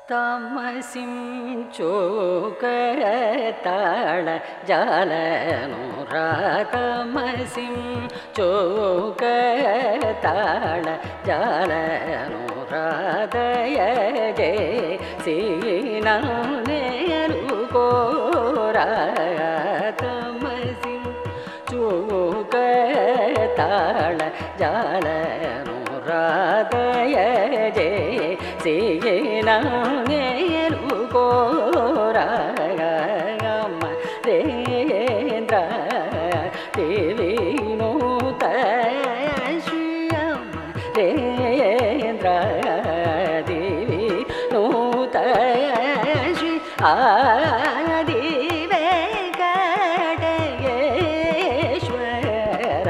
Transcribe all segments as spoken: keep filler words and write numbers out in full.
தமசிம் சோகத்தாள ஜாலனுரா தமசிம் சோகத்தாள ஜாலனுரா தயஜே சீனேரு கோரா தமசிம் சோகத்தாள ஜாலனுரா தயஜே சீனேரு கோரா ரேந்திர தேவி நூத ஸ்ரீயம் ரேந்திர தேவி நூத ஸ்ரீ ஆதி வெங்கடேஸ்வர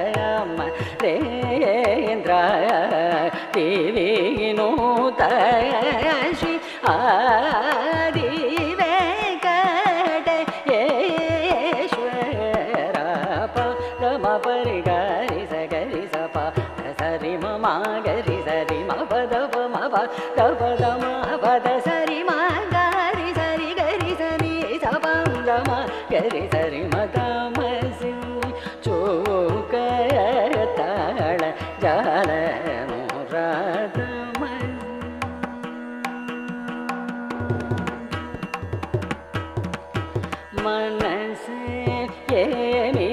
ரேந்திர தேவி நூத ஸ்ரீ ஆதி பரி கரி சரி சப சரி ம கரி சரி ம பத ம பத ம பத சரி ம கரி சரி கரி சரி சப ம கரி சரி ம தம சிம் சோக தாள ஜால முரதம மனசே ஏமி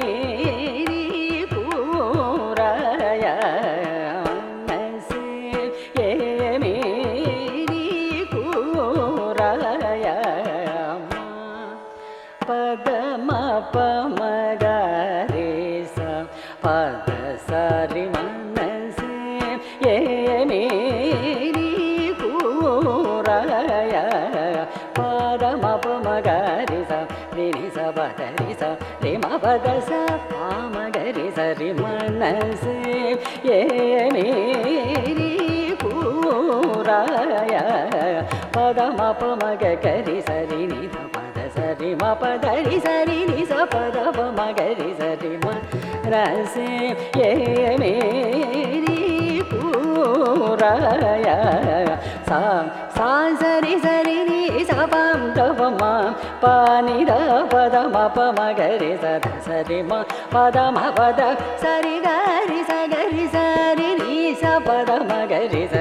பதம பமகரி ச பத சரி மனசே ஏமேரி கூரய பதம பமகரி ச ரினி ச பதரி ச ரிம பத ச பாமகரி சரி மனசே ஏமேரி கூரய பதம பமகரி சரி நி சரி ம பதரி சரி நி ச பத மகரி சரி ம ரசே ஏமேரி கூரய சா சா சரி சரி நி ச பம் தவ ம பானி ர பத ம ப மகரி சத சரி ம பத ம பத சரி கரி ச கரி சரி நி ச பத மகரி ச